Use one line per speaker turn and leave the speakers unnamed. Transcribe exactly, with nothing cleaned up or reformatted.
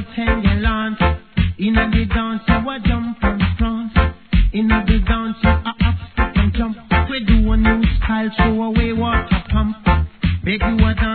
ten gallant. In a the dance, you a jump and prance. In a the dance, you a hop, step and jump. We do a new style, throw away water pump. Make you a dance.